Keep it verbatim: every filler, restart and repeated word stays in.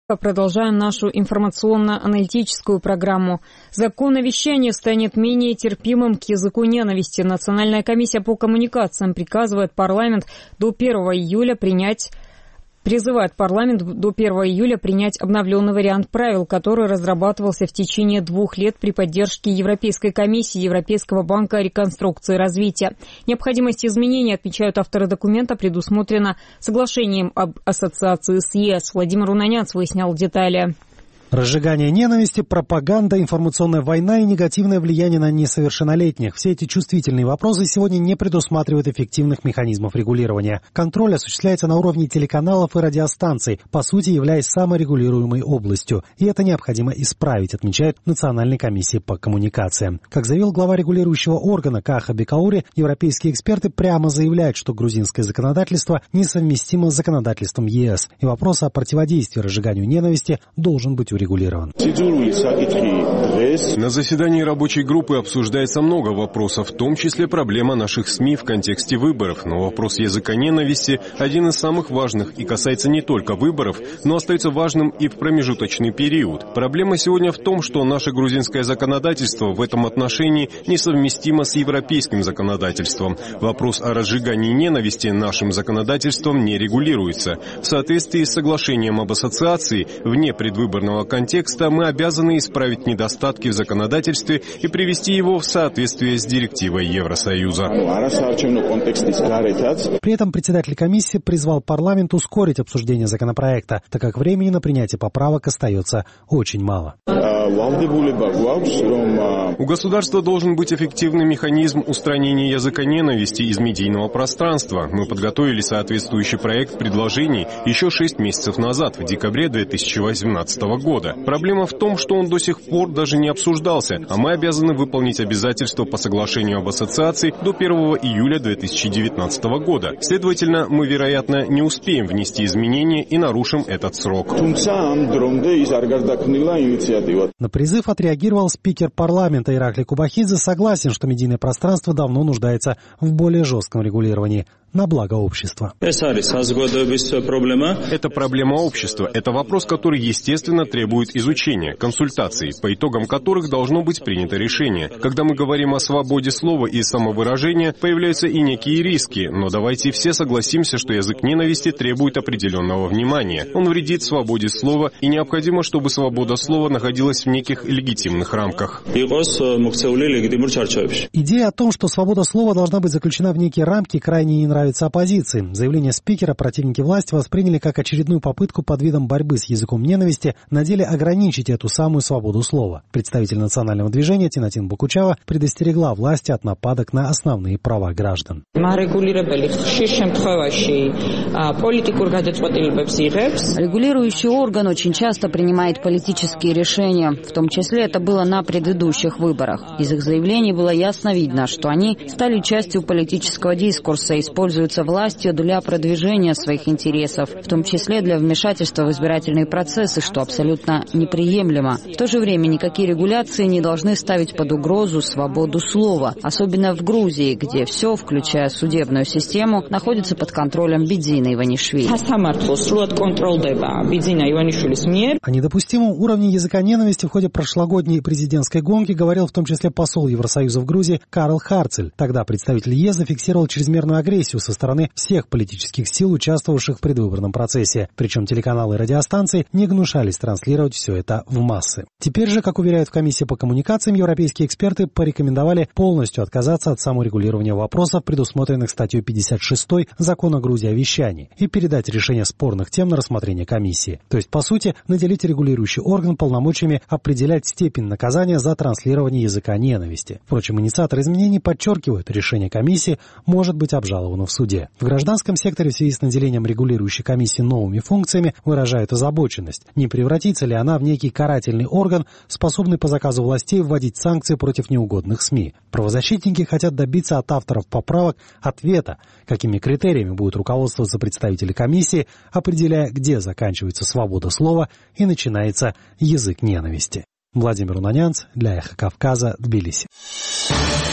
Продолжаем нашу информационно-аналитическую программу. Закон о вещании станет менее терпимым к языку ненависти. Национальная комиссия по коммуникациям приказывает парламент до первого июля принять... Призывает парламент до первого июля принять обновленный вариант правил, который разрабатывался в течение двух лет при поддержке Европейской комиссии, Европейского банка реконструкции и развития. Необходимость изменений, отмечают авторы документа, предусмотрена соглашением об ассоциации с ЕС. Владимир Унанянц выяснял детали. Разжигание ненависти, пропаганда, информационная война и негативное влияние на несовершеннолетних. Все эти чувствительные вопросы сегодня не предусматривают эффективных механизмов регулирования. Контроль осуществляется на уровне телеканалов и радиостанций, по сути являясь саморегулируемой областью. И это необходимо исправить, отмечает Национальная комиссия по коммуникациям. Как заявил глава регулирующего органа Каха Бекаури, европейские эксперты прямо заявляют, что грузинское законодательство несовместимо с законодательством ЕС. И вопрос о противодействии разжиганию ненависти должен быть урегулирован. На заседании рабочей группы обсуждается много вопросов, в том числе проблема наших СМИ в контексте выборов. Но вопрос языка ненависти один из самых важных и касается не только выборов, но остается важным и в промежуточный период. Проблема сегодня в том, что наше грузинское законодательство в этом отношении несовместимо с европейским законодательством. Вопрос о разжигании ненависти нашим законодательством не регулируется. В соответствии с соглашением об ассоциации, вне предвыборного контекста мы обязаны исправить недостатки в законодательстве и привести его в соответствие с директивой Евросоюза. При этом председатель комиссии призвал парламент ускорить обсуждение законопроекта, так как времени на принятие поправок остается очень мало. У государства должен быть эффективный механизм устранения языка ненависти из медийного пространства. Мы подготовили соответствующий проект предложений еще шесть месяцев назад, в декабре две тысячи восемнадцатого года. Проблема в том, что он до сих пор даже не обсуждался, а мы обязаны выполнить обязательства по соглашению об ассоциации до первого июля две тысячи девятнадцатого года. Следовательно, мы, вероятно, не успеем внести изменения и нарушим этот срок. На призыв отреагировал спикер парламента Иракли Кубахидзе, согласен, что медийное пространство давно нуждается в более жестком регулировании на благо общества. Это проблема общества. Это вопрос, который, естественно, требует изучения, консультаций, по итогам которых должно быть принято решение. Когда мы говорим о свободе слова и самовыражения, появляются и некие риски, но давайте все согласимся, что язык ненависти требует определенного внимания. Он вредит свободе слова, и необходимо, чтобы свобода слова находилась в неких легитимных рамках. Идея о том, что свобода слова должна быть заключена в некие рамки, крайне не нравится оппозиции. Заявление спикера противники власти восприняли как очередную попытку под видом борьбы с языком ненависти на деле ограничить эту самую свободу слова. Представитель национального движения Тинатин Букучава предостерегла власти от нападок на основные права граждан. Регулирующий орган очень часто принимает политические решения, в том числе это было на предыдущих выборах. Из их заявлений было ясно видно, что они стали частью политического дискурса, используются властью для продвижения своих интересов, в том числе для вмешательства в избирательные процессы, что абсолютно неприемлемо. В то же время никакие регуляции не должны ставить под угрозу свободу слова, особенно в Грузии, где все, включая судебную систему, находится под контролем Бидзина Иванишвили. О недопустимом уровне языка ненависти в ходе прошлогодней президентской гонки говорил в том числе посол Евросоюза в Грузии Карл Харцель. Тогда представитель ЕС зафиксировал чрезмерную агрессию со стороны всех политических сил, участвовавших в предвыборном процессе. Причем телеканалы и радиостанции не гнушались транслировать все это в массы. Теперь же, как уверяют в комиссии по коммуникациям, европейские эксперты порекомендовали полностью отказаться от саморегулирования вопросов, предусмотренных статьей пятьдесят шесть Закона Грузии о вещании, и передать решение спорных тем на рассмотрение комиссии. То есть, по сути, наделить регулирующий орган полномочиями определять степень наказания за транслирование языка ненависти. Впрочем, инициаторы изменений подчеркивают, решение комиссии может быть обжаловано в суде. В гражданском секторе в связи с наделением регулирующей комиссии новыми функциями выражают озабоченность. Не превратится ли она в некий карательный орган, способный по заказу властей вводить санкции против неугодных СМИ? Правозащитники хотят добиться от авторов поправок ответа, какими критериями будут руководствоваться представители комиссии, определяя, где заканчивается свобода слова и начинается язык ненависти. Владимир Унанянц для Эхо Кавказа, Тбилиси.